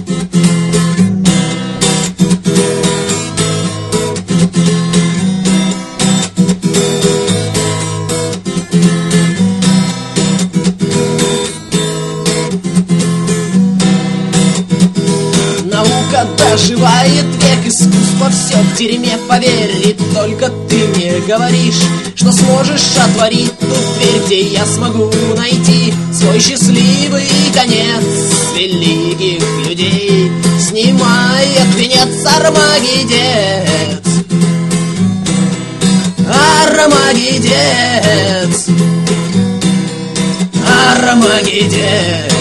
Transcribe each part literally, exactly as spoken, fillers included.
Доживает век, искусство все в дерьме, поверь. И только ты мне говоришь, что сможешь отворить ту дверь, где я смогу найти свой счастливый конец. Великих людей снимает венец Армагеддец. Армагеддец. Армагеддец.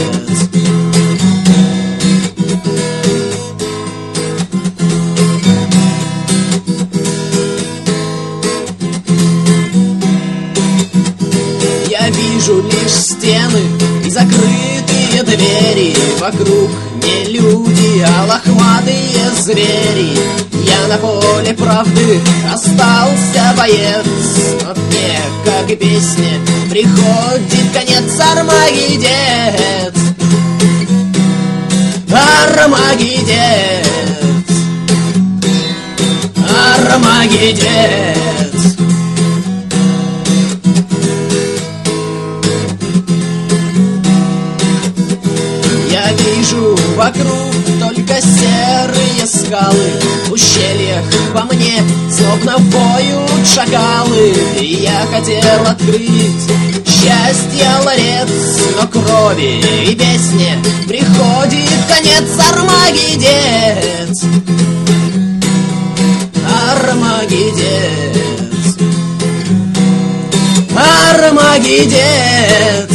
Вижу лишь стены и закрытые двери. Вокруг не люди, а лохматые звери. Я на поле правды остался боец, но мне, как и песня, приходит конец. Армагеддец. Армагеддец. Армагеддец. Вижу вокруг только серые скалы. В ущельях по мне словно воют шакалы. И я хотел открыть счастье ларец, но крови и песне приходит конец. Армагеддец. Армагеддец. Армагеддец.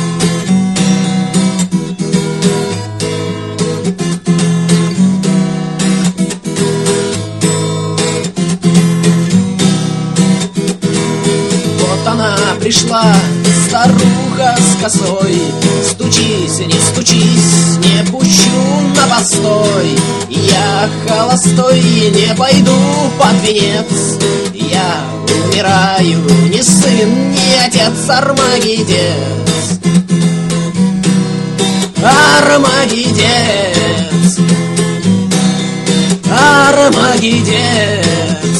Пришла старуха с косой. Стучись, не стучись, не пущу на постой. Я холостой, не пойду под венец. Я умираю, ни сын, ни отец. Армагеддец. Армагеддец. Армагеддец.